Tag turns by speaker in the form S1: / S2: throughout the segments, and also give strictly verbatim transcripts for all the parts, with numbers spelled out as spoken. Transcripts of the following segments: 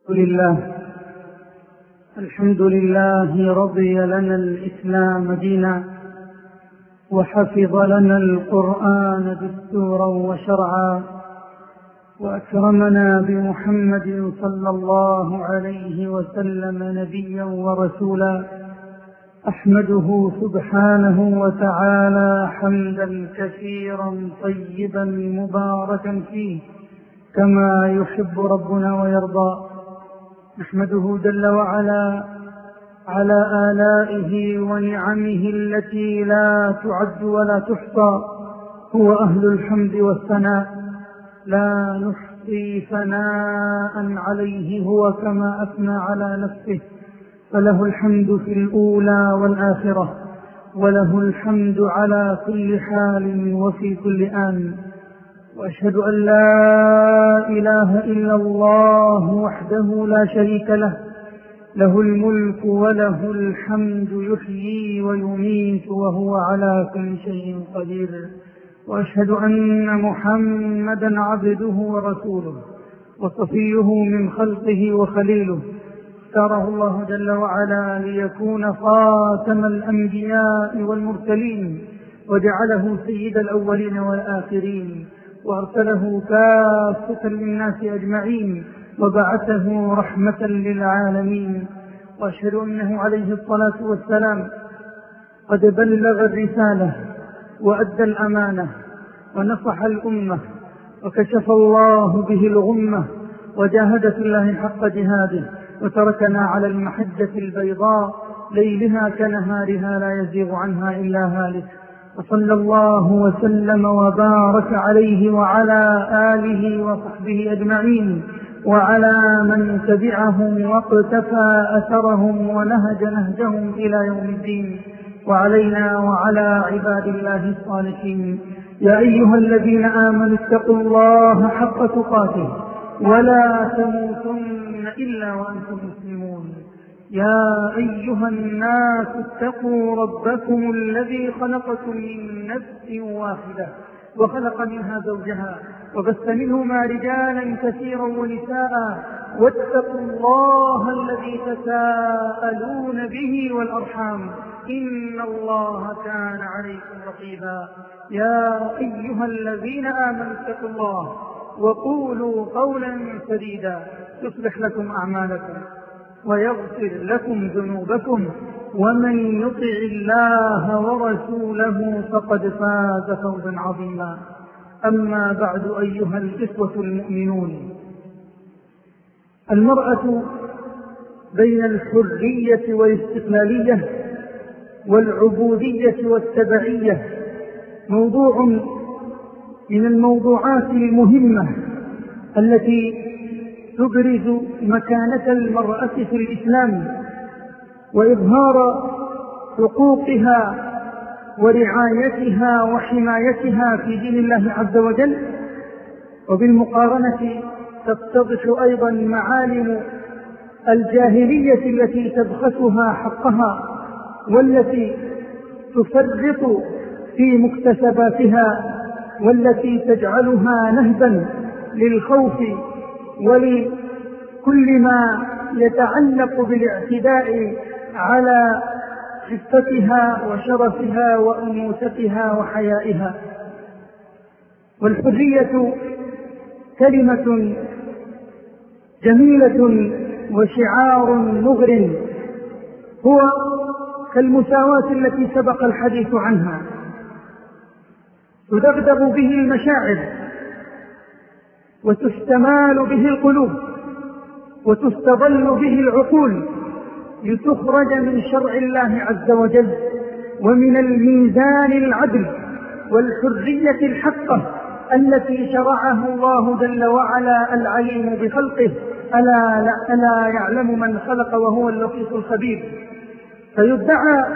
S1: لله الحمد لله رضي لنا الإسلام دينا، وحفظ لنا القرآن دستورا وشرعا، وأكرمنا بمحمد صلى الله عليه وسلم نبيا ورسولا. أحمده سبحانه وتعالى حمدا كثيرا طيبا مباركا فيه كما يحب ربنا ويرضى. نحمده جل وعلا على آلائه ونعمه التي لا تعد ولا تحصى، هو أهل الحمد والثناء، لا نحصي ثناء عليه هو كما أثنى على نفسه، فله الحمد في الأولى والآخرة، وله الحمد على كل حال وفي كل آن. وأشهد أن لا إله إلا الله وحده لا شريك له، له الملك وله الحمد، يحيي ويميت وهو على كل شيء قدير. وأشهد أن محمدا عبده ورسوله وصفيه من خلقه وخليله، اختاره الله جل وعلا ليكون خاتم الأنبياء والمرسلين، وجعله سيد الأولين والآخرين، وأرسله كافة للناس أجمعين، وبعثه رحمة للعالمين. وأشهد أنه عليه الصلاة والسلام قد بلغ الرسالة وأدى الأمانة ونصح الأمة، وكشف الله به الغمة، وجاهد في الله حق جهاده، وتركنا على المحجة البيضاء ليلها كنهارها لا يزيغ عنها إلا هالك. وصلى الله وسلم وبارك عليه وعلى آله وصحبه أجمعين، وعلى من تبعهم واقتفى أثرهم ونهج نهجهم إلى يوم الدين، وعلينا وعلى عباد الله الصالحين. يا أيها الذين آمنوا اتقوا الله حق تقاته ولا تموتن إلا وأنتم مسلمون. يا أيها الناس اتقوا ربكم الذي خلقكم من نفس واحدة وخلق منها زوجها وبث منهما رجالا كثيرا ونساء، واتقوا الله الذي تساءلون به والأرحام، إن الله كان عليكم رقيبا. يا أيها الذين آمنوا اتقوا الله وقولوا قولا سديدا يصلح لكم أعمالكم ويغفر لكم ذنوبكم، ومن يطع الله ورسوله فقد فاز فوزا عظيما. أما بعد، أيها الإخوة المؤمنون، المرأة بين الحرية والاستقلالية والعبودية والتبعية موضوع من الموضوعات المهمة التي تبرز مكانة المرأة في الإسلام وإظهار حقوقها ورعايتها وحمايتها في دين الله عز وجل. وبالمقارنة تتضح أيضا معالم الجاهلية التي تبخسها حقها، والتي تفرط في مكتسباتها، والتي تجعلها نهبا للخوف ولكل ما يتعلق بالاعتداء على خفتها وشرفها وأنوثتها وحيائها. والحرية كلمة جميلة وشعار مغر، هو كالمساواة التي سبق الحديث عنها، تدغدغ به المشاعر وتستمال به القلوب وتستظل به العقول، لتخرج من شرع الله عز وجل ومن الميزان العدل والحرية الحقة التي شرعه الله جل وعلا العليم بخلقه. ألا, ألا يعلم من خلق وهو اللطيف الخبير. فيدعى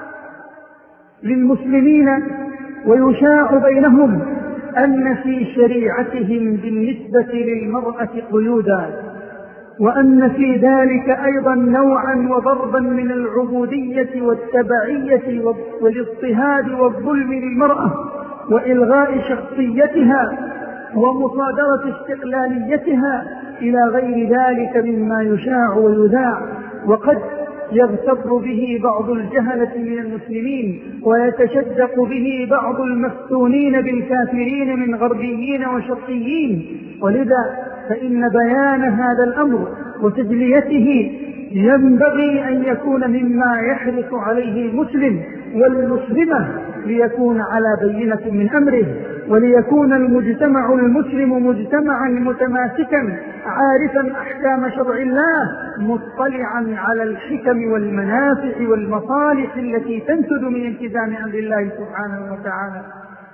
S1: للمسلمين ويشاع بينهم أن في شريعتهم بالنسبة للمرأة قيودا، وأن في ذلك أيضا نوعا وضربا من العبودية والتبعية والاضطهاد والظلم للمرأة، وإلغاء شخصيتها ومصادرة استقلاليتها إلى غير ذلك مما يشاع ويذاع. وقد يغتر به بعض الجهلة من المسلمين ويتشدق به بعض المفتونين بالكافرين من غربيين وشرقيين، ولذا فإن بيان هذا الأمر وتجليته ينبغي أن يكون مما يحرص عليه المسلم والمسلمة ليكون على بينة من أمره، وليكون المجتمع المسلم مجتمعا متماسكا عارفا أحكام شرع الله مطلعا على الحكم والمنافع والمصالح التي تنتج من التزام أمر الله سبحانه وتعالى.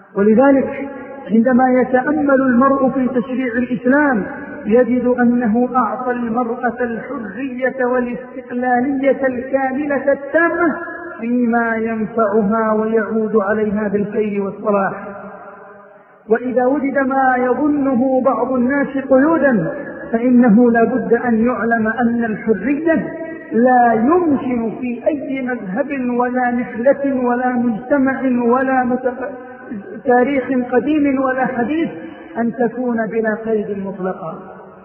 S1: ولذلك عندما يتأمل المرء في تشريع الإسلام يجد أنه أعطى المرأة الحرية والاستقلالية الكاملة التامة فيما ينفعها ويعود عليها بالخير والصلاح. وإذا وجد ما يظنه بعض الناس قيودا فإنه لا بد أن يعلم أن الحرية لا يمكن في أي مذهب ولا نحلة ولا مجتمع ولا متق... تاريخ قديم ولا حديث أن تكون بلا قيد مطلقا،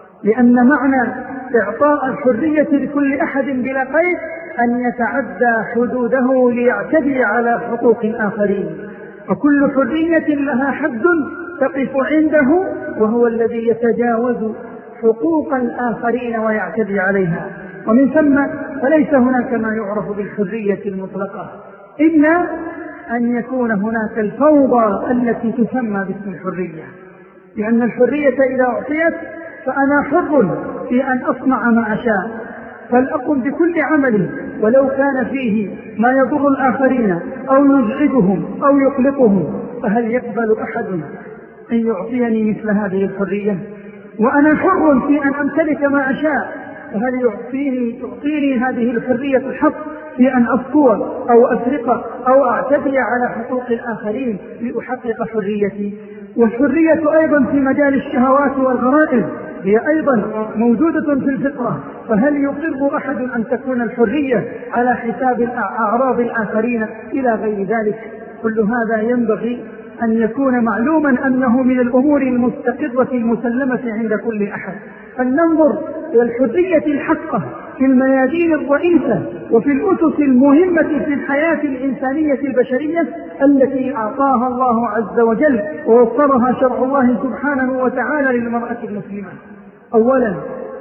S1: لأن معنى إعطاء الحرية لكل أحد بلا قيد أن يتعدى حدوده ليعتدي على حقوق الآخرين، فكل حرية لها حد تقف عنده وهو الذي يتجاوز حقوق الآخرين ويعتدي عليها. ومن ثم فليس هناك ما يعرف بالحرية المطلقة إلا أن يكون هناك الفوضى التي تسمى باسم الحرية، لأن الحرية إذا أعطيت فأنا حر في أن أصنع ما أشاء، فلأقم بكل عمل ولو كان فيه ما يضر الآخرين أو يزعجهم أو يقلقهم، فهل يقبل أحد أن يعطيني مثل هذه الحرية؟ وأنا حر في أن أمتلك ما أشاء، فهل يعطيني, تعطيني هذه الحرية الحق في أن أسكو أو أسرق أو أعتدي على حقوق الآخرين لأحقق حريتي؟ والحرية أيضا في مجال الشهوات والغرائز هي أيضا موجودة في الفطرة، فهل يقر أحد أن تكون الحرية على حساب أعراض الآخرين إلى غير ذلك؟ كل هذا ينبغي أن يكون معلوما أنه من الأمور المستقرة المسلمة عند كل أحد. فلننظر إلى الحرية الحقة في الميادين الرئيسة وفي الأسس المهمة في الحياة الإنسانية البشرية التي أعطاها الله عز وجل ووفرها شرع الله سبحانه وتعالى للمرأة المسلمة. أولا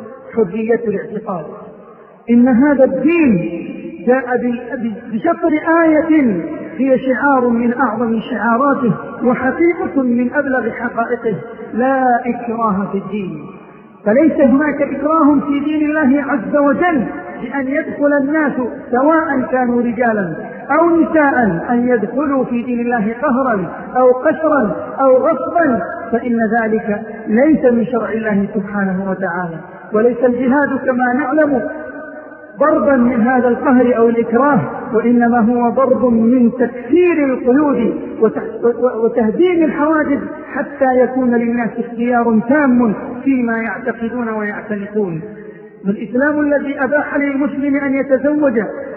S1: حرية الاعتقاد، إن هذا الدين جاء بشطر آية هي شعار من أعظم شعاراته وحقيقة من أبلغ حقائقه: لا إكراه في الدين. فليس هناك إكراه في دين الله عز وجل بأن يدخل الناس سواء كانوا رجالا أو نساء أن يدخلوا في دين الله قهرا أو قشرا أو غصبا، فإن ذلك ليس من شرع الله سبحانه وتعالى. وليس الجهاد كما نعلم ضربا من هذا القهر أو الإكراه، وإنما هو ضرب من تكسير القيود وتهديم الحواجز حتى يكون للناس اختيار تام فيما يعتقدون ويعتنقون. الإسلام الذي أباح للمسلم أن يتزوج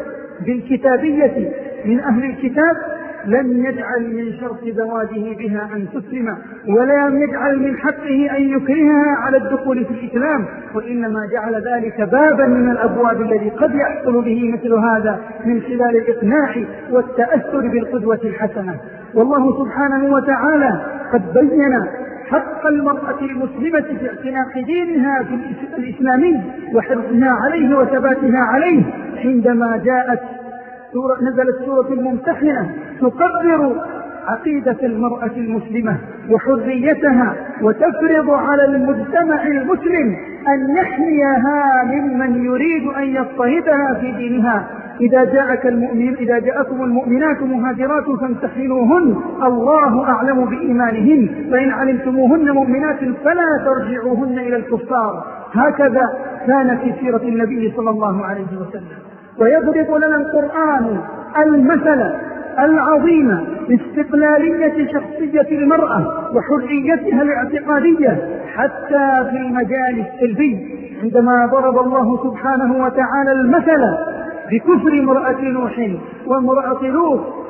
S1: بالكتابية من أهل الكتاب لم يجعل من شرط زواجه بها أن تسلم، ولا يجعل من حقه أن يكرهها على الدخول في الإسلام، وإنما جعل ذلك بابا من الأبواب الذي قد يحصل به مثل هذا من خلال الإقناع والتأثر بالقدوة الحسنة. والله سبحانه وتعالى قد بين حق المرأة المسلمة في اعتناق دينها في الإسلامي وحرصها عليه وثباتها عليه حينما جاءت سورة نزلت سورة الممتحنة تقرر عقيدة المرأة المسلمة وحريتها وتفرض على المجتمع المسلم أن يحميها ممن يريد أن يضطهدها في دينها. إذا جاءك المؤمن إذا جاءكم المؤمنات مهاجرات فامتحنوهن الله أعلم بإيمانهن فإن علمتموهن مؤمنات فلا ترجعوهن إلى الكفار. هكذا كان في سيرة النبي صلى الله عليه وسلم. ويضرب لنا القرآن المثل العظيم باستقلالية شخصية المرأة وحريتها الاعتقادية حتى في المجال السلبي، عندما ضرب الله سبحانه وتعالى المثل بكفر امرأة نوح وامرأة لوط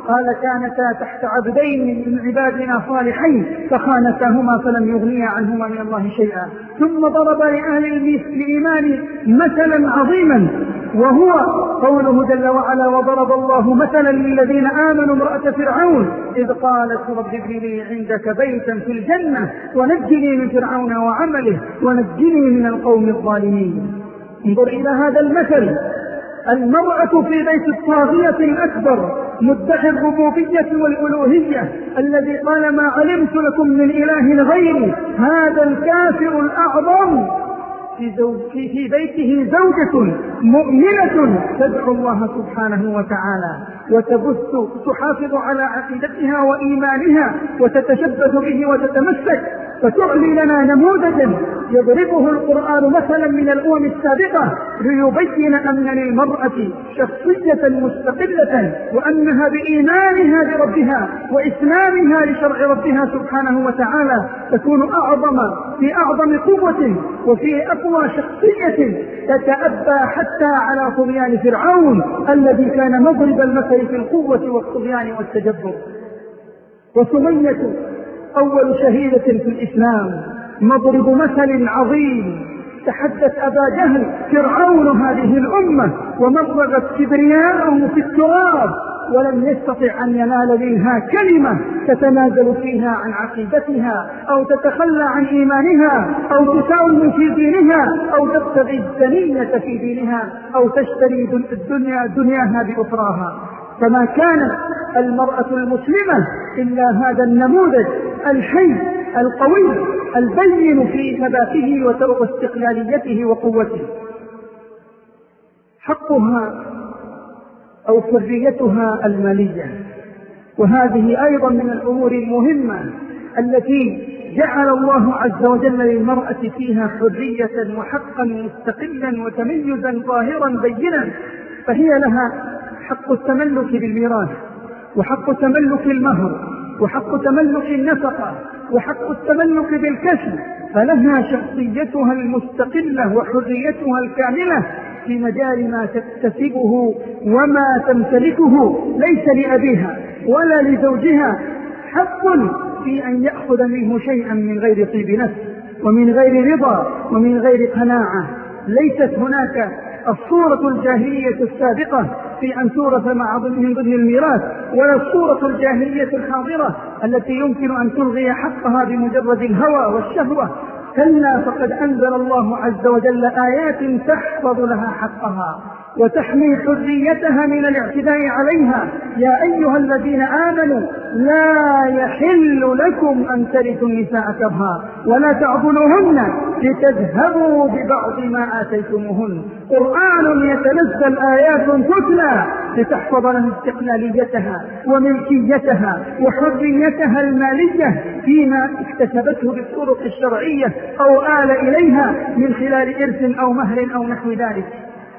S1: قال كانتا تحت عبدين من عبادنا صالحين فخانتاهما فلم يغنيا عنهما من الله شيئا. ثم ضرب لأهل الإيمان مثلا عظيما وهو قوله جل وعلا وضرب الله مثلا للذين آمنوا امرأة فرعون إذ قالت رب ابن لي عندك بيتا في الجنة ونجني من فرعون وعمله ونجني من القوم الظالمين. انظر إلى هذا المثل، المرأة في بيت الطاغية الأكبر مدعي الربوبية والألوهية الذي قال ما علمت لكم من إله غيري، هذا الكافر الأعظم في, زوج في بيته زوجة مؤمنة تدعو الله سبحانه وتعالى وتبث تحافظ على عقيدتها وإيمانها وتتشبث به وتتمسك، فتعلي لنا نموذجا يضربه القرآن مثلا من الأمم السابقة ليبين أن للمرأة شخصية مستقلة وأنها بإيمانها بربها وإسلامها لشرع ربها سبحانه وتعالى تكون أعظم في أعظم قوة وفي أقوى شخصية تتأبى حتى على طغيان فرعون الذي كان مضرب المثل في القوة والطغيان والتجبر. وسمية أول شهيدة في الإسلام مضرب مثل عظيم، تحدث أبا جهل فرعون هذه الأمة ومضغت كبرياءه في التراب ولم يستطع أن ينال منها كلمة تتنازل فيها عن عقيدتها أو تتخلى عن إيمانها أو تساوم في دينها أو تبتغي الدنية في دينها أو تشتري الدنيا دنياها بأخراها. فما كانت المرأة المسلمة إلا هذا النموذج الحي القوي البين في ثباته واستقلاليته وقوته. حقها أو حريتها المالية، وهذه أيضا من الأمور المهمة التي جعل الله عز وجل للمرأة فيها حرية وحقا مستقلا وتميزا ظاهرا بينا، فهي لها حق التملك بالميراث وحق تملك المهر وحق تملك النفقة وحق التملك بالكسب، فلها شخصيتها المستقلة وحريتها الكاملة في مجال ما تكتسبه وما تمتلكه، ليس لأبيها ولا لزوجها حق في أن يأخذ منه شيئا من غير طيب نفس ومن غير رضا ومن غير قناعة. ليست هناك الصورة الجاهلية السابقة في أن تورث مع من ضمن الميراث، ولا الصورة الجاهلية الحاضرة التي يمكن أن تلغي حقها بمجرد الهوى والشهوة. كلا، فقد أنزل الله عز وجل آيات تحفظ لها حقها وتحمي حريتها من الاعتداء عليها. يا أيها الذين آمنوا لا يحل لكم أن ترثوا النساء كرها ولا تعضلوهن لتذهبوا ببعض ما آتيتموهن. قرآن يتنزل آيات تتلى لتحفظ لها استقلاليتها وملكيتها وحريتها المالية فيما اكتسبته بالطرق الشرعية أو آل إليها من خلال إرث أو مهر أو نحو ذلك.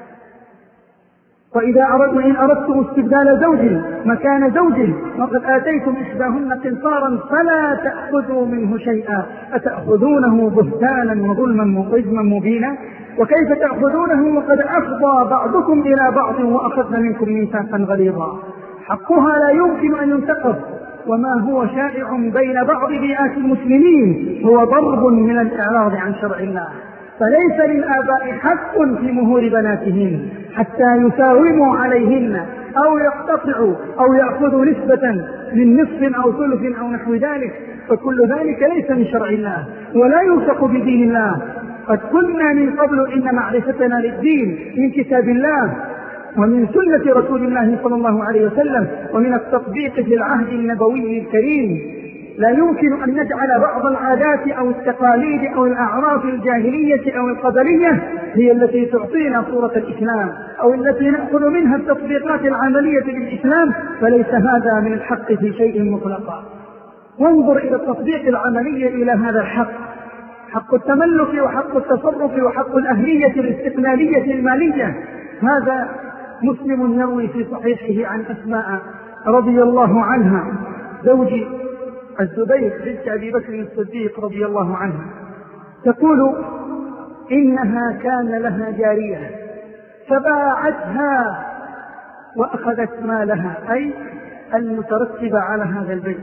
S1: وإذا أردتم إن أردتم استبدال زوج مكان زوج وقد آتيتم إحداهن قنطارا فلا تأخذوا منه شيئا أتأخذونه بهتانا وظلما وإثما مبينا وكيف تأخذونه وقد أفضى بعضكم إلى بعض وأخذن منكم ميثاقا غليظا. حقها لا يمكن أن ينتقض، وما هو شائع بين بعض بيئات المسلمين هو ضرب من الإعراض عن شرع الله. فليس للآباء حق في مهور بناتهن حتى يساوموا عليهن أو يقتطعوا أو يأخذوا نسبة من نصف أو ثلث أو نحو ذلك، فكل ذلك ليس من شرع الله ولا يوثق بدين الله. قد كنا من قبل إن معرفتنا للدين من كتاب الله ومن سنة رسول الله صلى الله عليه وسلم ومن التطبيق في العهد النبوي الكريم. لا يمكن أن نجعل بعض العادات أو التقاليد أو الأعراف الجاهلية أو القبلية هي التي تعطينا صورة الإسلام أو التي نأخذ منها التطبيقات العملية للإسلام، فليس هذا من الحق في شيء مطلقا. وانظر إلى التطبيق العملي إلى هذا الحق، حق التملك وحق التصرف وحق الأهلية الاستقلالية المالية. هذا مسلم يروي في صحيحه عن أسماء رضي الله عنها زوج الزبير بنت أبي بكر الصديق رضي الله عنها، تقول إنها كان لها جارية فباعتها وأخذت مالها، أي المترتبة على هذا البيت،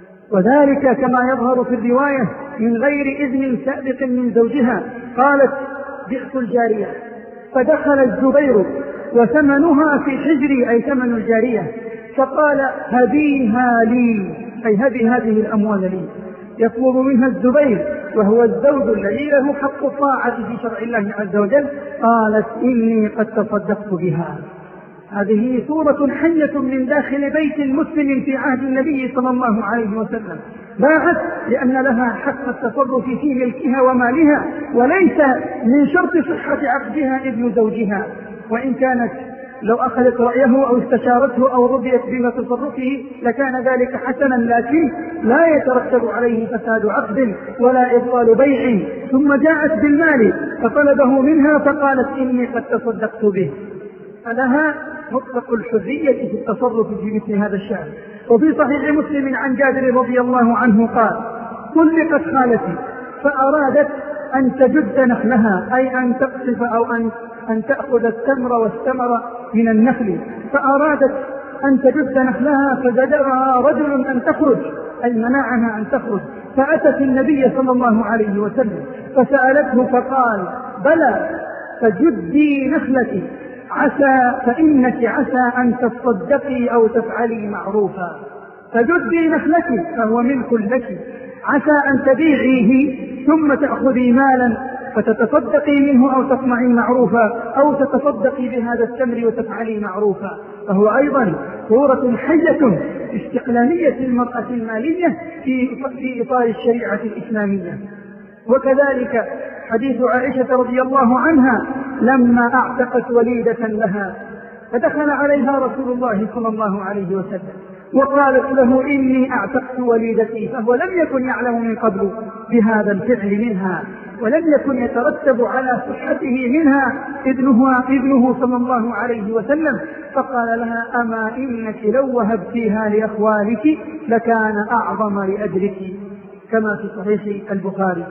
S1: وذلك كما يظهر في الرواية من غير إذن سابق من زوجها. قالت: بعت الجارية، فدخل الزبير وثمنها في حجري، أي ثمن الجارية، فقال: هبيها لي، أي هبي هذه الأموال لي. يطلب منها الزبير وهو الزوج الذي له حق الطاعة في شرع الله عز وجل. قالت: إني قد تصدقت بها. هذه صورة حية من داخل بيت المسلم في عهد النبي صلى الله عليه وسلم. باعت لأن لها حق التصرف في ملكها ومالها، وليس من شرط صحة عقدها ابن زوجها، وإن كانت لو أخذت رأيه أو استشارته أو رضيت بما تصرفه لكان ذلك حسنا، لكن لا يترتب عليه فساد عقد ولا إبطال بيع. ثم جاءت بالمال فطلبه منها فقالت: إني قد تصدقت به. فلها مطلق الحرية في التصرف في مثل هذا الشأن. وفي صحيح مسلم عن جابر رضي الله عنه قال: طلقت خالتي فأرادت أن تجد نخلها، أي أن تقصف أو أن أن تأخذ التمر والثمر من النخل، فأرادت أن تجد نخلها فزجرها رجل أن تخرج، أي منعها أن تخرج، فأتت النبي صلى الله عليه وسلم فسألته فقال: بلى، فجدي نخلتي، عسى فإنك عسى أن تصدقي أو تفعلي معروفا. فجدي نخلتي فهو ملك لك، عسى أن تبيعيه ثم تأخذي مالا فتتصدقي منه أو تصنعي معروفا، أو تتصدقي بهذا التمر وتفعلي معروفا. فهو أيضا صورة حية استقلالية المرأة المالية في إطار الشريعة الإسلامية. وكذلك حديث عائشة رضي الله عنها لما أعتقت وليدة لها فدخل عليها رسول الله صلى الله عليه وسلم وقالت له: إني أعتقت وليدتي، فهو لم يكن يعلم من قبل بهذا الفعل منها، ولم يكن يترتب على صحته منها ابنها ابنه صلى الله عليه وسلم. فقال لها: أما إنك لو وهبتيها لأخوالك لكان أعظم لأجرك، كما في صحيح البخاري.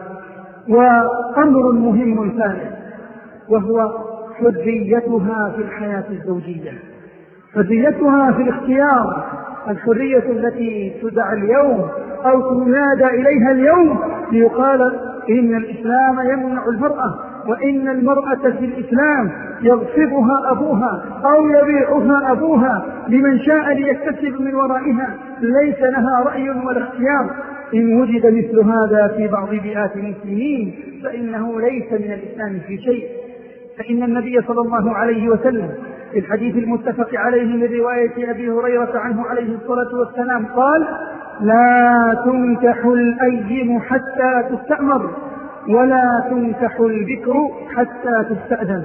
S1: وأمر مهم ثالث وهو حريتها في الحياة الزوجية، حريتها في الاختيار، الحرية التي تدعى اليوم أو تنادى إليها اليوم ليقال إن الإسلام يمنع المرأة، وإن المرأة في الإسلام يغصبها أبوها أو يبيعها أبوها لمن شاء ليكتسب من ورائها، ليس لها رأي ولا اختيار. إن وجد مثل هذا في بعض بيئات المسلمين فإنه ليس من الإسلام في شيء. فإن النبي صلى الله عليه وسلم في الحديث المتفق عليه من رواية أبي هريرة عنه عليه الصلاة والسلام قال: لا تنكح الأيم حتى تستأمر، ولا تنكح البكر حتى تستأذن.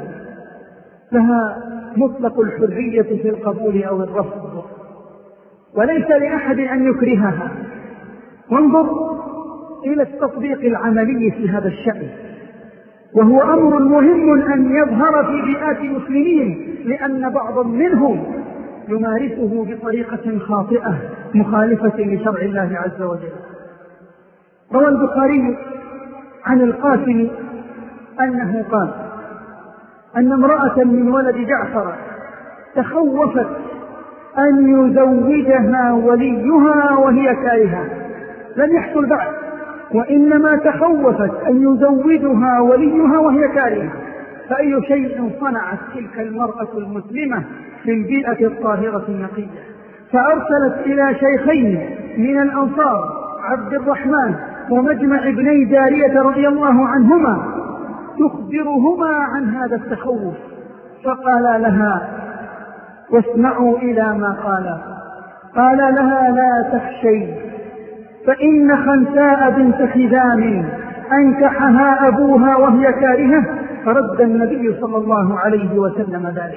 S1: لها مطلق الحرية في القبول أو الرفض، وليس لأحد أن يكرهها. وانظر إلى التطبيق العملي في هذا الشأن، وهو أمر مهم أن يظهر في بيئات المسلمين، لأن بعض منهم يمارسه بطريقة خاطئة مخالفة لشرع الله عز وجل. روى البخاري عن القاسم أنه قال أن امرأة من ولد جعفر تخوفت أن يزوجها وليها وهي كارهة، لم يحصل بعد، وإنما تخوفت أن يزوجها وليها وهي كارهة. فأي شيء صنعت تلك المرأة المسلمة في البيئة الطاهرة النقية؟ فأرسلت إلى شيخين من الأنصار، عبد الرحمن ومجمع ابني جارية رضي الله عنهما، تخبرهما عن هذا التخوف. فقال لها: واسمعوا إلى ما قال. قال لها: لا تخشي، فإن خنساء بنت خزام أنكحها أبوها وهي كارهة. فرد النبي صلى الله عليه وسلم ذلك،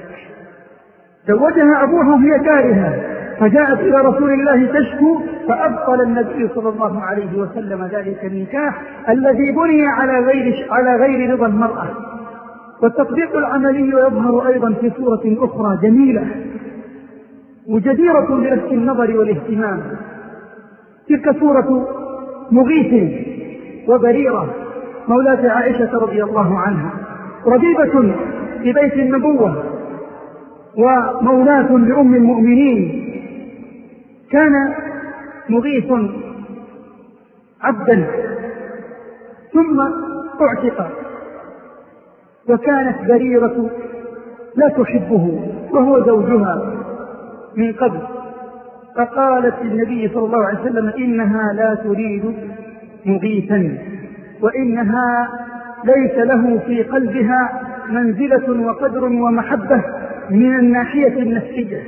S1: زوجها أبوها وهي كارهة، فجاءت إلى رسول الله تشكو، فأبطل النبي صلى الله عليه وسلم ذلك النكاح الذي بني على غير على غير رضا المرأة. والتطبيق العملي يظهر أيضا في صورة أخرى جميلة وجديرة بلفت النظر والاهتمام. تلك صورة مغيث وبريرة مولاة عائشة رضي الله عنها، ربيبة في بيت النبوة ومولاة لأم المؤمنين، كان مغيث عبدا ثم اعتق، وكانت بريرة لا تحبه وهو زوجها من قبل، فقالت للنبي صلى الله عليه وسلم إنها لا تريد مغيثا، وإنها ليس له في قلبها منزلة وقدر ومحبة من الناحية النفسية.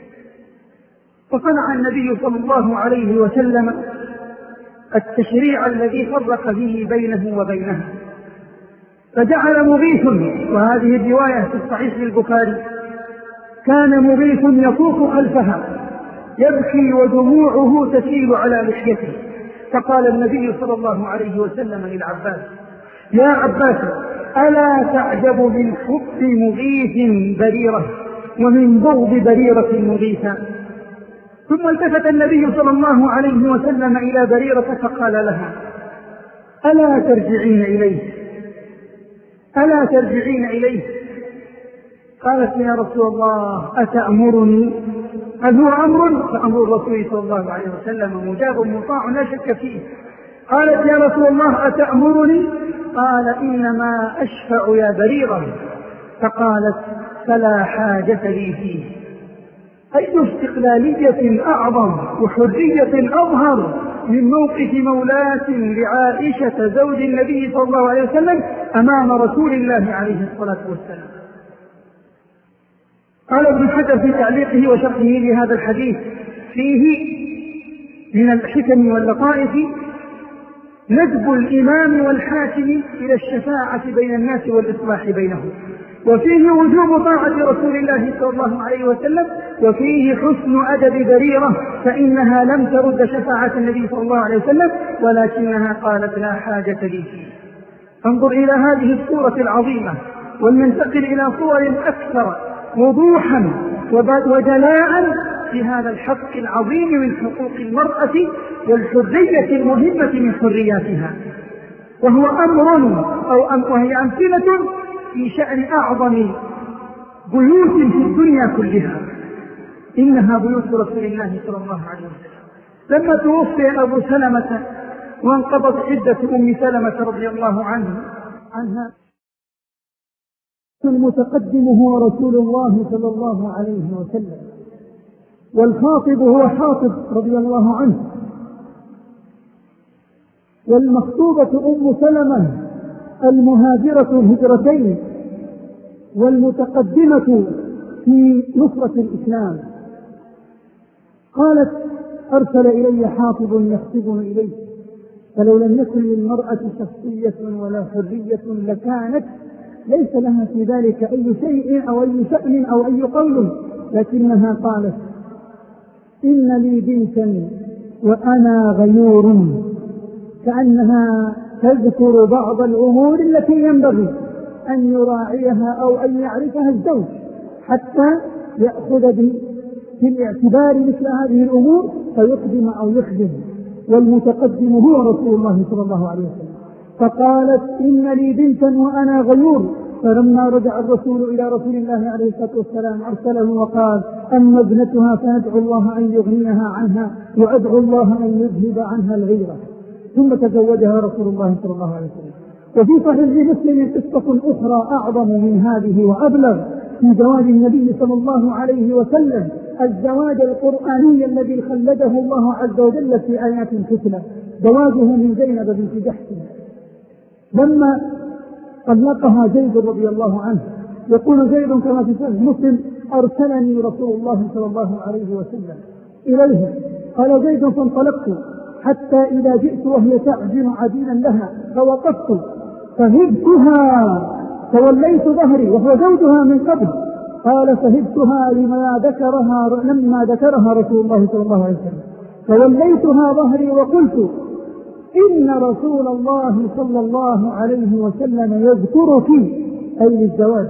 S1: فصنع النبي صلى الله عليه وسلم التشريع الذي فرق به بينه وبينها، فجعل مغيث، وهذه الرواية في الصحيح البخاري، كان مغيث يطوف خلفها يبكي ودموعه تسيل على لحيته، فقال النبي صلى الله عليه وسلم للعباس: يا عباس، ألا تعجب من حب مغيث بريرة ومن بغض بريرة مغيثا؟ ثم التفت النبي صلى الله عليه وسلم إلى بريرة فقال لها: ألا ترجعين إليه ألا ترجعين إليه قالت: يا رسول الله أتأمرني؟ هل هو أمر؟ فأمر الرسول صلى الله عليه وسلم مجاب مطاع لا شك فيه. قالت: يا رسول الله أتأمرني؟ قال: إنما أشفع يا بريرة. فقالت: فلا حاجة لي فيه. أي استقلالية أعظم وحرية أظهر من موقف مولاة لعائشة زوج النبي صلى الله عليه وسلم أمام رسول الله عليه الصلاة والسلام. قال ابن حجر في تعليقه وشرحه لهذا الحديث: فيه من الحكم واللطائف ندب الإمام والحاكم إلى الشفاعة بين الناس والإصلاح بينهم، وفيه وجوب طاعة رسول الله صلى الله عليه وسلم، وفيه حسن أدب بريرة فإنها لم ترد شفاعة النبي صلى الله عليه وسلم ولكنها قالت: لا حاجة لي فيه. انظر إلى هذه الصورة العظيمة، ولننتقل إلى صور أكثر وضوحا وجلاء في هذا الحق العظيم من حقوق المرأة والحرية المهمة من حرياتها، وهو أمر أو أم وهي أمثلة في شأن أعظم بيوت في الدنيا كلها، إنها بيوت رسول الله صلى الله عليه وسلم. لما توفي أبو سلمة وانقضت عدة أم سلمة رضي الله عنه عنها، المتقدم هو رسول الله صلى الله عليه وسلم، والخاطب هو حاطب رضي الله عنه، والمخطوبة أم سلمة المهاجرة الهجرتين والمتقدمة في نصرة الإسلام. قالت: أرسل إلي حاطب يخطبني إليه، فلو لم يكن للمرأة شخصية ولا حرية لكانت ليس لها في ذلك أي شيء أو أي شأن أو أي قول، لكنها قالت: إن لي بنتا وأنا غيور، كأنها تذكر بعض الأمور التي ينبغي أن يراعيها أو أن يعرفها الزوج حتى يأخذ في الاعتبار مثل هذه الأمور فيقدم أو يخدم، والمتقدم هو رسول الله صلى الله عليه وسلم. فقالت: إن لي بنتا وأنا غيور. فلما رجع الرسول إلى رسول الله عليه الصلاة والسلام أرسله وقال: أما ابنتها فندعو الله أن يغنيها عنها وأدعو الله أن يذهب عنها الغيرة. ثم تزوجها رسول الله صلى الله عليه وسلم. وفي صحيح مسلم قصة أخرى أعظم من هذه وأبلغ في زواج النبي صلى الله عليه وسلم، الزواج القرآني الذي خلده الله عز وجل في آيات كتلة، زواجه من زينب بنت جحش. لما طلقها زيد رضي الله عنه، يقول زيد كما في صحيح مسلم: أرسلني رسول الله صلى الله عليه وسلم إليها. قال زيد: فانطلقت حتى إذا جئت وهي تعجن عجينا لها فوقفت فهبتها فوليت ظهري، وهو زوجها من قبل. قال: فهبتها لما ذكرها لما ذكرها رسول الله صلى الله عليه وسلم، فوليتها ظهري وقلت: إن رسول الله صلى الله عليه وسلم يذكرك، أي للزواج.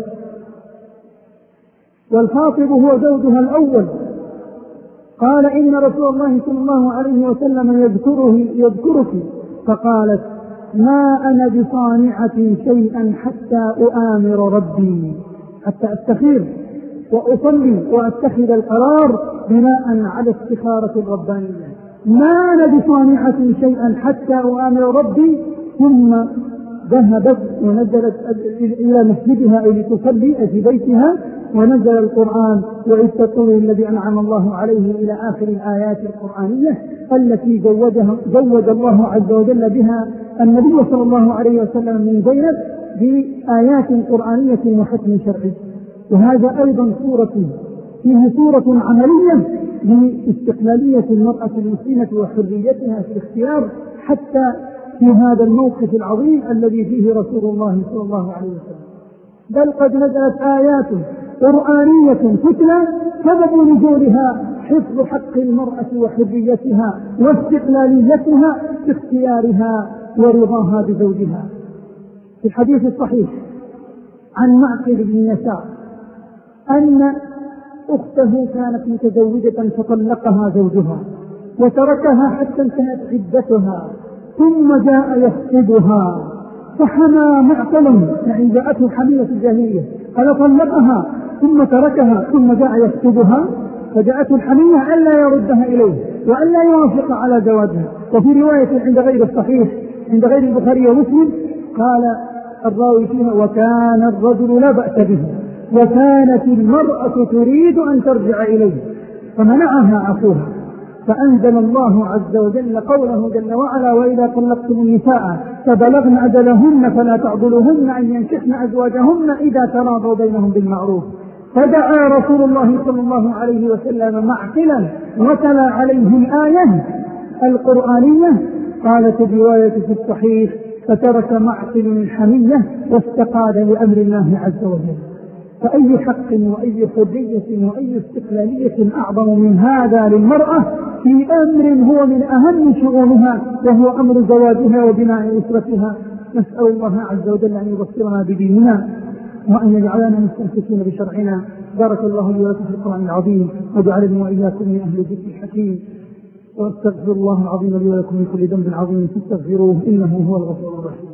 S1: والخاطب هو زوجها الأول. قال: إن رسول الله صلى الله عليه وسلم يذكره يذكرك. فقالت: ما أنا بصانعة شيئا حتى أؤامر ربي، حتى أستخير. وأصلي وأتخذ القرار بناء على استخارة الربانية. ما أنا بصانعة شيئا حتى أؤامر ربي. ثم ذهبت ونزلت إلى مسجدها أي لتصلي في بيتها، ونزل القرآن وإذ تطوي الذي أنعم الله عليه إلى آخر الآيات القرآنية التي زودها زود الله عز وجل بها النبي صلى الله عليه وسلم من زينب بآيات قرآنية وحكم شرعي. وهذا أيضا صورة فيه صورة عملية لاستقلالية المرأة المسلمة وحريتها في الاختيار حتى في هذا الموقف العظيم الذي فيه رسول الله صلى الله عليه وسلم. بل قد نزلت آيات قرآنية تتلى سبب نزولها حفظ حق المرأة وحريتها واستقلاليتها في اختيارها ورضاها بزوجها. في الحديث الصحيح عن معقل بن يسار أن أخته كانت متزوجة فطلقها زوجها وتركها حتى انتهت عدتها، ثم جاء يخطبها فحمى معقل، يعني جاءته حمية الجاهلية، قال طلقها ثم تركها ثم جاء يخطبها، فجاءته الحمية ألا يردها إليه وألا يوافق على زواجها. وفي رواية عند غير الصحيح عند غير البخاري ومسلم قال الراوي فيها وكان الرجل لا بأس به وكانت المرأة تريد أن ترجع إليه فمنعها أخوها، فأنزل الله عز وجل قوله جل وعلا وإذا طلقتم النساء فبلغن أجلهن فلا تعضلوهن أن ينكحن أزواجهن إذا تراضوا بينهم بالمعروف. فدعا رسول الله صلى الله عليه وسلم معقلا وتلا عليه الآية القرآنية. قالت الرواية في الصحيح فترك معقل الحمية واستقاد لأمر الله عز وجل. فأي حق وأي حرية وأي استقلالية أعظم من هذا للمرأة في أمر هو من أهم شؤونها وهو أمر زواجها وبناء أسرتها. نسأل الله عز وجل أن يبصرنا بديننا وأن يجعلنا مستمسكين بشرعنا. بارك الله لي ولكم في القرآن العظيم وجعلني وإياكم من أهل الذكر الحكيم. واستغفر الله العظيم لي ولكم من كل ذنب عظيم فاستغفروه إنه هو الغفور الرحيم.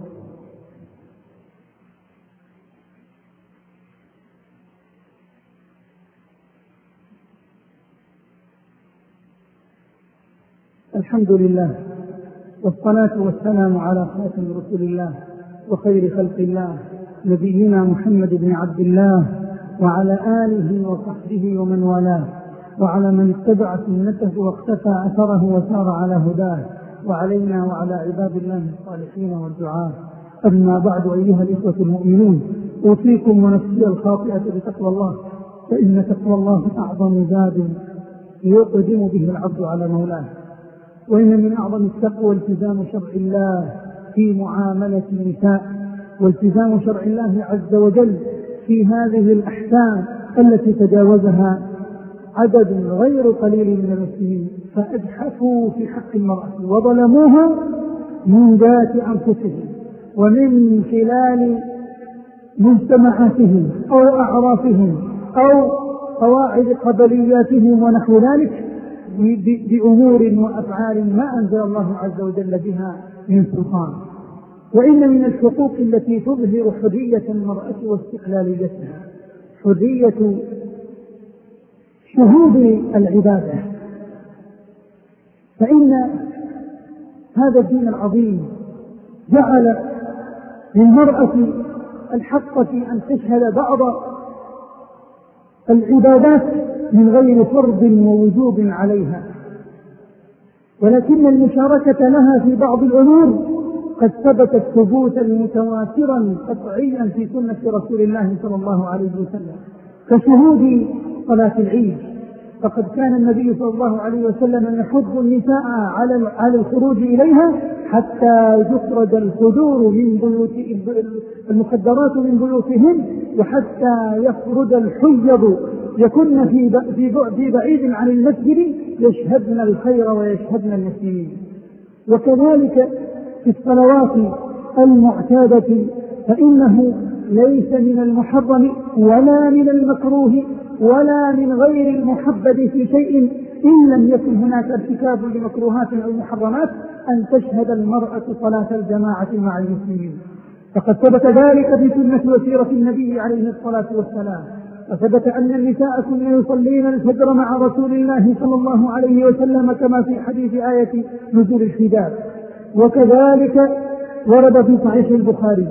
S1: الحمد لله والصلاة والسلام على خاتم رسول الله وخير خلق الله نبينا محمد بن عبد الله وعلى آله وصحبه ومن والاه وعلى من اتبع سنته واقتفى أثره وسار على هداه وعلينا وعلى عباد الله الصالحين والدعاة. أما بعد أيها الإخوة المؤمنون أوصيكم ونفسي الخاطئة بتقوى الله، فإن تقوى الله أعظم زاد يقدم به العبد على مولاه. وإن من أعظم التقوى التزام شرع الله في معاملة النساء والتزام شرع الله عز وجل في هذه الأحكام التي تجاوزها عدد غير قليل من المسلمين فأجحفوا في حق المرأة وظلموها من ذات أنفسهم ومن خلال مجتمعاتهم أو أعرافهم أو قواعد قبلياتهم ونحو ذلك بأمور وأفعال ما أنزل الله عز وجل بها من سلطان. وإن من الحقوق التي تظهر حرية المرأة واستقلاليتها حرية شهود العبادة، فإن هذا الدين العظيم جعل للمرأة الحق في أن تشهد بعض العبادات من غير فرض ووجوب عليها، ولكن المشاركة لها في بعض الأمور قد ثبتت ثبوتا متواترا قطعيا في سنة رسول الله صلى الله عليه وسلم كشهود صلاة العيد. فقد كان النبي صلى الله عليه وسلم يحض النساء على على الخروج إليها حتى يخرج الخدور من بيوت المخدرات من بيوتهن وحتى يخرج الحيض يكن في في بعيد عن المسجد يشهدن الخير ويشهدن المسلمين. وكذلك في الصلوات المعتادة فإنه ليس من المحرم ولا من المكروه ولا من غير المحبب في شيء إن لم يكن هناك ارتكاب لمكروهات أو محرمات أن تشهد المرأة صلاة الجماعة مع المسلمين. فقد ثبت ذلك في سنة وسيرة النبي عليه الصلاة والسلام. وثبت أن النساء كن يصلين الفجر مع رسول الله صلى الله عليه وسلم كما في حديث آية نزول الحجاب. وكذلك ورد في صحيح البخاري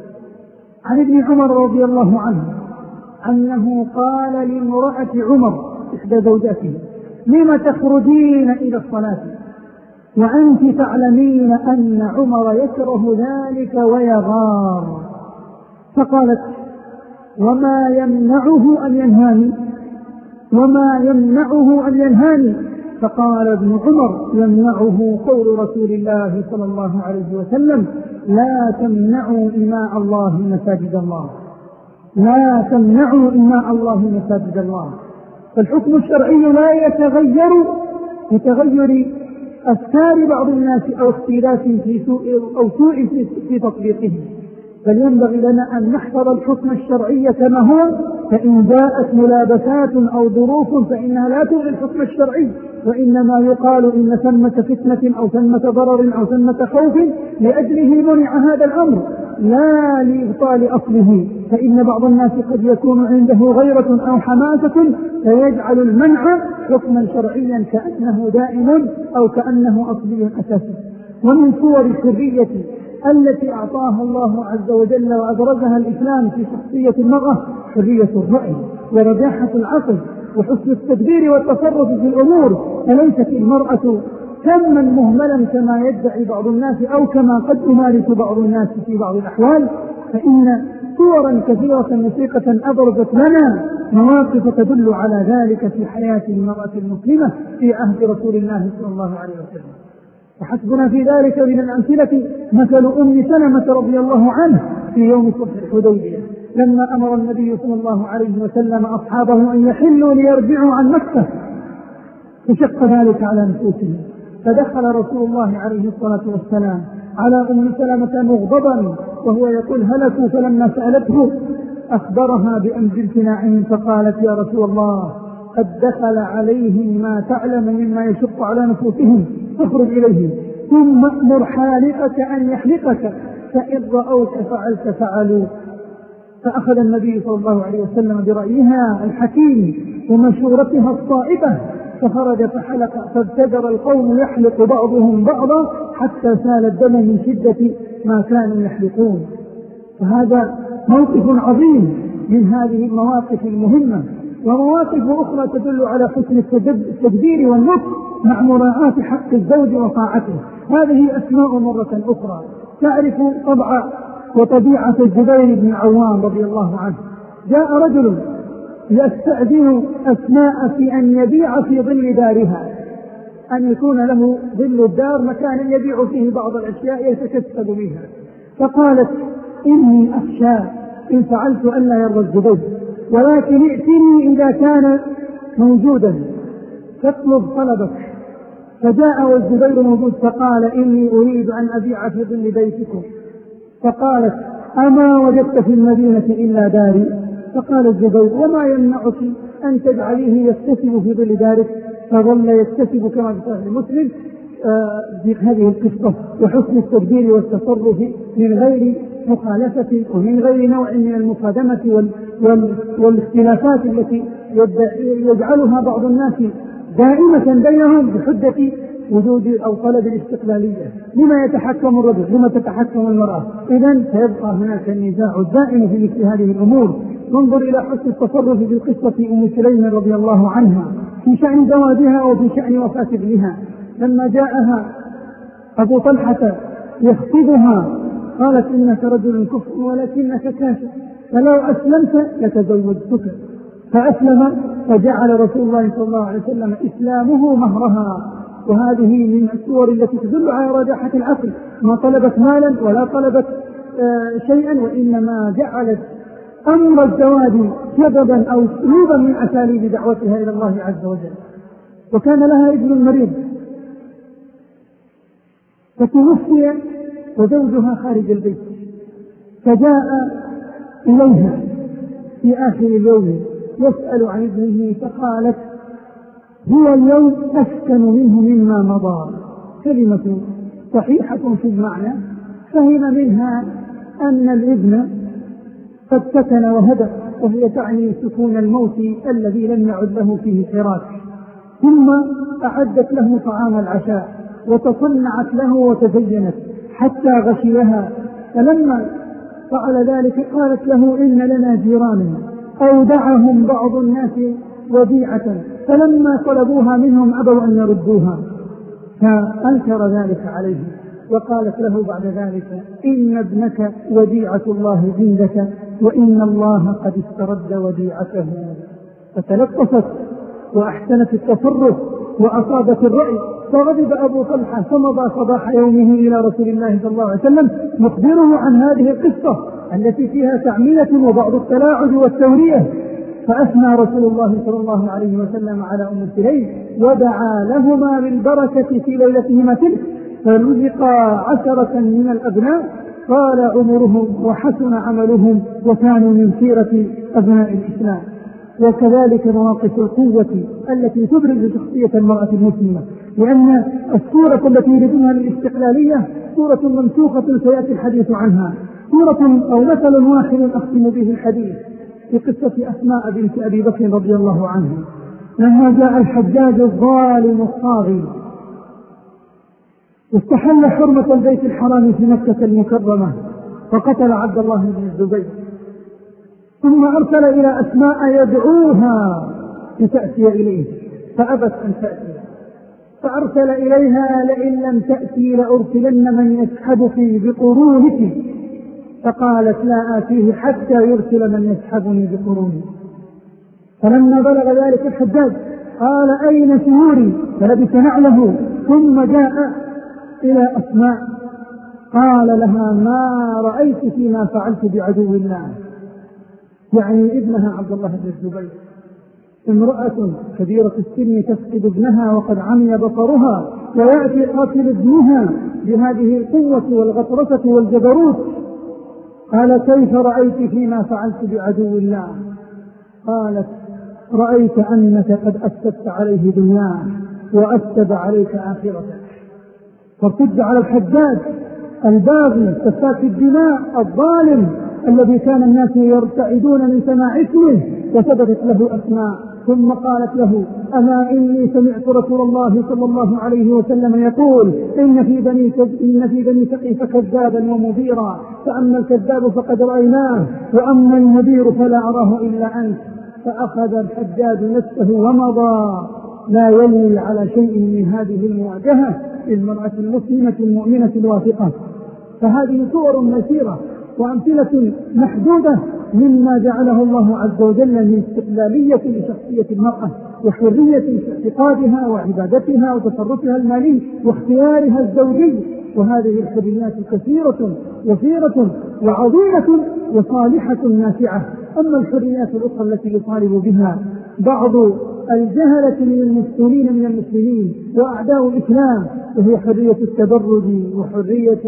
S1: عن ابن عمر رضي الله عنه أنه قال لامرأة عمر إحدى زوجاته: لم تخرجين إلى الصلاة وأنت تعلمين أن عمر يكره ذلك ويغار؟ فقالت: وما يمنعه أن ينهاني وما يمنعه أن ينهاني فقال ابن عمر: يمنعه قول رسول الله صلى الله عليه وسلم: لا تمنعوا إماء الله مساجد الله لا تمنعوا إماء الله مساجد الله. فالحكم الشرعي لا يتغير بتغير أفكار بعض الناس أو اختلاف في سوء أو سوء في تطبيقه، بل ينبغي لنا أن نحفظ الحكم الشرعي كما هو، فإن جاءت ملابسات أو ظروف فإنها لا تلغي الحكم الشرعي، وإنما يقال إن ثمة فتنة أو ثمة ضرر أو ثمة خوف لأجله منع هذا الأمر لا لإبطال أصله. فإن بعض الناس قد يكون عنده غيرة أو حماسة فيجعل المنع حكما شرعيا كأنه دائم أو كأنه أصلي أساسي. ومن صور الحرية التي أعطاها الله عز وجل وأبرزها الإسلام في شخصية المرأة حرية الرأي ورجاحة العقل وحسن التدبير والتصرف في الأمور، فليست المرأة كما مهملا كما يدعي بعض الناس أو كما قد يمارس بعض الناس في بعض الأحوال، فإن صورا كثيرة موسيقى أبرزت لنا مواقف تدل على ذلك في حياة المرأة المسلمة في عهد رسول الله صلى الله عليه وسلم. وحسبنا في ذلك من الأمثلة مثل أم سلمة رضي الله عنه في يوم صلح الحديبية لما أمر النبي صلى الله عليه وسلم أصحابه أن يحلوا ليرجعوا عن مكة، فشق ذلك على نفوسهم، فدخل رسول الله عليه الصلاة والسلام على أم سلمة مغضبا وهو يقول هلكوا، فلما سألته أخبرها بأمر امتناعهم فقالت: يا رسول الله قد دخل عليهم ما تعلم مما يشق على نفوسهم، فاخرج إليهم ثم أمر حالقك أن يحلقك، فإن رأوك فعلت فعلوا. فأخذ النبي صلى الله عليه وسلم برأيها الحكيم ومشورتها الصائبة فخرج فحلق، فابتدر القوم يحلق بعضهم بعضا حتى سال الدم من شدة ما كانوا يحلقون. فهذا موقف عظيم من هذه المواقف المهمة. ومواقف أخرى تدل على حسن التدبير والنصح مع مراعاة حق الزوج وطاعته. هذه أسماء مرة أخرى. تعرف طبع وطبيعة الزبير بن عوام رضي الله عنه. جاء رجل يستأذن أسماء في أن يبيع في ظل دارها، أن يكون له ظل الدار مكان يبيع فيه بعض الأشياء يتكسب بها، فقالت: إني أخشى إن فعلت ألا يرضى الزبير، ولكن ائتني إذا كان موجودا فاطلب طلبك. فجاء والزبير موجود فقال: إني أريد أن أبيع في ظل بيتكم. فقالت: أما وجدت في المدينة إلا داري؟ فقال الزبير: وما يمنعك أن تجعليه يكتسب في ظل دارك؟ فظل يكتسب كما في صحيح مسلم بهذه القصة وحسن التدبير والتصرف من غير مخالفة ومن غير نوع من المصادمة وال وال والاختلافات التي يجعلها بعض الناس دائمة بينهم بحجة وجود أو طلب الاستقلالية. لما يتحكم الرجل؟ لما تتحكم المرأة؟ إذن سيبقى هناك النزاع الدائم في مثل هذه الأمور. ننظر إلى حسن التصرف في قصة أم سليم رضي الله عنها في شأن زواجها وفي شأن وفاة ابنها. لما جاءها أبو طلحة يخطبها قالت: إنك رجل كفر ولكنك كافر، فلو أسلمت لتزوجتك. فأسلم فجعل رسول الله صلى الله عليه وسلم إسلامه مهرها. وهذه من الصور التي تدل على رجاحة العقل، ما طلبت مالا ولا طلبت آه شيئا، وإنما جعلت أمر الزواج سببا أو اسلوبا من أساليب دعوتها إلى الله عز وجل. وكان لها ابن مريض فتوفي وزوجها خارج البيت، فجاء إليها في آخر اليوم يسأل عن ابنه، فقالت: هو اليوم أسكن منه مما مضى. كلمة صحيحة في المعنى، فهم منها أن الابن قد سكن وهدأ وهي تعني سكون الموت الذي لم يعد له فيه حراك. ثم أعدت له طعام العشاء وتصنعت له وتزينت حتى غشيها، فلما فعل ذلك قالت له إن لنا جيرانا أودعهم بعض الناس وديعة، فلما طلبوها منهم أبوا أن يردوها، فأنكر ذلك عليه وقالت له بعد ذلك إن ابنك وديعة الله عندك وإن الله قد استرد وديعته. فتلطفت وأحسنت التصرف وأصابت الرأي، فغضب أبو طلحة فمضى صباح يومه إلى رسول الله صلى الله عليه وسلم مخبره عن هذه القصة التي فيها تعمية وبعض التلاعب والتورية، فأثنى رسول الله صلى الله عليه وسلم على أم سليم ودعا لهما بالبركة في ليلتهما تلك، فرزقا عشرة من الأبناء طال عمرهم وحسن عملهم وكانوا من سيرة أبناء الإسلام. وكذلك مواقف القوة التي تبرز شخصية المرأة المسلمة، لأن الصورة التي يريدونها للاستقلالية صورة منسوخة سيأتي الحديث عنها. صورة أو مثل واحد أختم به الحديث في قصة أسماء بنت أبي بكر رضي الله عنها، لما جاء الحجاج الظالم الطاغي واستحل حرمة البيت الحرام في مكة المكرمة فقتل عبد الله بن الزبير، ثم أرسل إلى أسماء يدعوها لتأتي إليه فأبت أن تأتي، فأرسل إليها لئن لم تأتي لأرسلن من يسحبك بقرونك، فقالت لا آتيه حتى يرسل من يسحبني بقروني. فلما بلغ ذلك الحجاج قال أين سيوري؟ فلبس نعله ثم جاء إلى أسماء قال لها ما رأيت فيما فعلت بعدو الله، يعني ابنها عبد الله بن الزبير. امرأة كبيرة السن تفقد ابنها وقد عمي بصرها، ويأتي قاتل ابنها بهذه القوة والغطرسة والجبروت. قال كيف رأيت فيما فعلت بعدو الله؟ قالت رأيت أنك قد أفسدت عليه دنياه وأفسد عليك آخرتك. فارتد على الحجاج الباغي سفاك الدماء الظالم الذي كان الناس يرتعدون من سماع اسمه، وثبتت له أسماء ثم قالت له أما إني سمعت رسول الله صلى الله عليه وسلم يقول إن في بني إن في بني ثقيف كذابا ومبيرا، فأما الكذاب فقد رأيناه وأما المبير فلا أراه إلا أنت. فأخذ الحجاج نفسه ومضى لا يلوي على شيء من هذه المواجهة للمرأة المسلمة المؤمنة الواثقة. فهذه صور مسيرة وأمثلة محدودة مما جعله الله عز وجل من استقلالية لشخصية المرأة وحرية في اعتقادها وعبادتها وتصرفها المالي واختيارها الزوجي. وهذه الحريات كثيرة وفيرة وعظيمة وصالحة نافعة. أما الحريات الأخرى التي يطالب بها بعض الجهلة من المسلمين من المسلمين وأعداء الإسلام، وهي حرية التبرج وحرية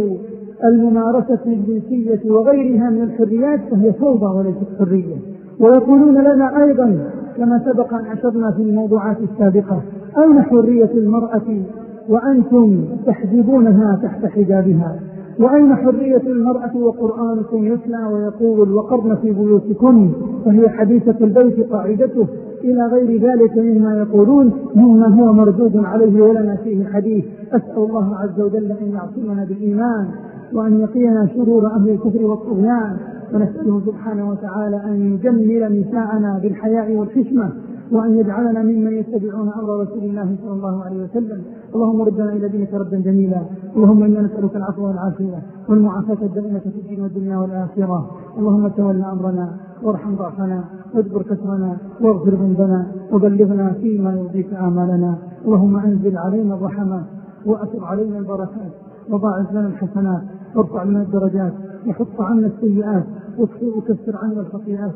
S1: الممارسة الجنسية وغيرها من الحريات، فهي فوضى وليست حرية. ويقولون لنا أيضا كما سبق أن أشرنا في الموضوعات السابقة أين حرية المرأة وأنتم تحجبونها تحت حجابها؟ وأين حرية المرأة وقرآنكم يتلى ويقول وقرن في بيوتكن فهي حديثة البيت قاعدته إلى غير ذلك مما يقولون مما هو مردود عليه ولنا فيه حديث. أسأل الله عز وجل أن يعصمنا بالإيمان وأن يقينا شرور أهل الكفر والطغيان، ونسأله سبحانه وتعالى أن يجمل نساءنا بالحياء والحشمة، وأن يجعلنا ممن يتبعون أمر رسول الله صلى الله عليه وسلم. اللهم ردنا إلى دينك ردا جميلا. اللهم إنا نسألك العفو والعافية والمعافاة الدائمة في الدين والدنيا والآخرة. اللهم تولى أمرنا وارحم ضعفنا واجبر كسرنا واغفر ذنبنا وبلغنا فيما يرضيك آمالنا. اللهم أنزل علينا الرحمة وأسر علينا البركات وضاعف لنا الحسنات وارفع لنا الدرجات وحط عنا السيئات وكفر عنا الخطيئات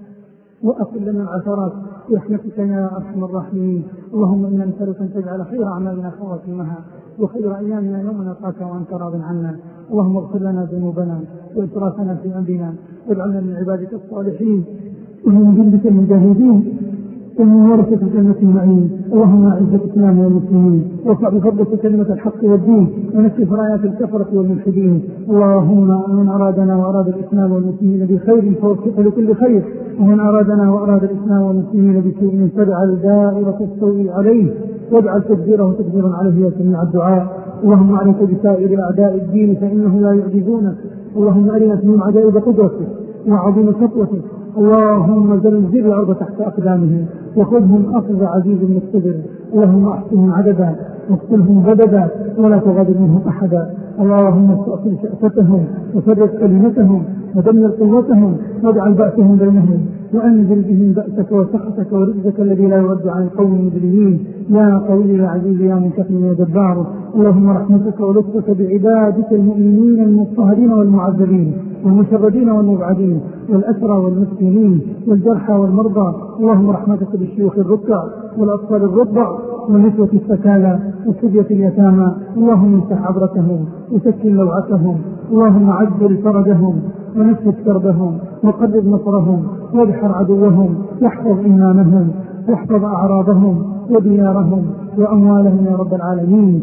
S1: وأقل لنا العثرات برحمتك يا أرحم الراحمين. اللهم إنا نسألك أن تجعل خير أعمالنا خواتمها وخير أيامنا يوم نلقاك وأنت راض عنا. اللهم اغفر لنا ذنوبنا وإسرافنا في أمرنا واجعلنا من عبادك الصالحين ومن جندك المجاهدين ومن ورثة الجنة المعين. اللهم أعز الإسلام والمسلمين وارفع بفضلك كلمة الحق والدين ونكشف رايات الكفرة والملحدين. اللهم من أرادنا وأراد الإسلام والمسلمين بخير فوفقه لكل خير، ومن أرادنا وأراد الإسلام والمسلمين بسوء فاجعل دائرة السوء عليه واجعل تدبيره تدبيرا عليه يا سميع الدعاء. اللهم عليك بسائر أعداء الدين فإنهم لا يعجزونك. اللهم أرنا فيهم عجائب قدرتك وعظيم سطوتك. اللهم زلزل الأرض تحت أقدامهم وخذهم أخذ عزيز مقتدر. اللهم أحصهم عددا واقتلهم بددا ولا تغادر منهم أحدا. اللهم استأصل شأفتهم وفرق كلمتهم ودمر قوتهم واجعل بأسهم بينهم وأنزل بهم بأسك وسخطك ورزقك الذي لا يرد عن القوم المجرمين. يا قوي يا عزيز يا منتقم يا جبار. اللهم رحمتك ولطفك بعبادك المؤمنين المضطهدين والمعذبين والمشردين والمبعدين والأسرى والمسكينين والجرحى والمرضى. اللهم رحمتك بالشيوخ الركع والأطفال الرضع والنسوة السكالى والصبية اليتامى. اللهم امسح عبرتهم وسكن لوعتهم. اللهم عجل فرجهم ونفس كربهم وقرب نصرهم وادحر عدوهم واحفظ إيمانهم واحفظ أعراضهم وديارهم وأموالهم يا رب العالمين.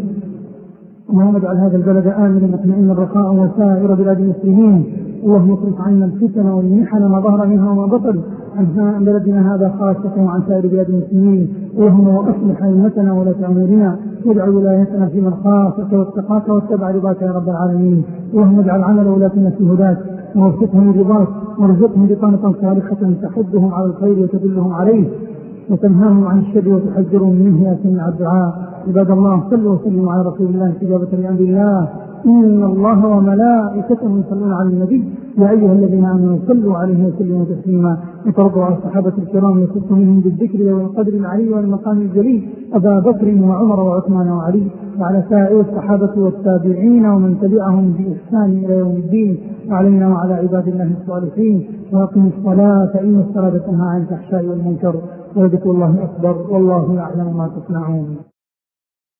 S1: اللهم اجعل هذا البلد آمنا مطمئنا رخاء وسائر بلاد المسلمين. اللهم اصرف عنا الفتن والمحن ما ظهر منها وما بطن عن بلدنا هذا خاصة وعن سائر بلاد المسلمين. اللهم واصلح أئمتنا ولاة أمورنا واجعل ولايتنا في من خافك واتقاك واتبع رضاك يا رب العالمين. اللهم اجعل عمل ولاتنا في هداك ووفقهم لرضاك وارزقهم بطانة صالحة تحضهم على الخير وتدلهم عليه وتنهاهم عن الشر وتحذرهم منه يا سميع الدعاء. عباد الله صلوا وسلموا على رسول الله استجابة لأمر الله. إن الله وملائكته يصلون على النبي يا أيها الذين آمنوا صلوا عليه وسلموا تسليما. وترضوا على الصحابة الكرام يخص منهم بالذكر والقدر العلي والمقام الجليل أبا بكر وعمر وعثمان وعلي وعلى سائر الصحابة والتابعين ومن تبعهم بإحسان إلى يوم الدين وعلينا وعلى عباد الله الصالحين. وأقم الصلاة إن الصلاة تنهى عن الفحشاء والمنكر ولذكر الله أكبر والله يعلم ما تصنعون.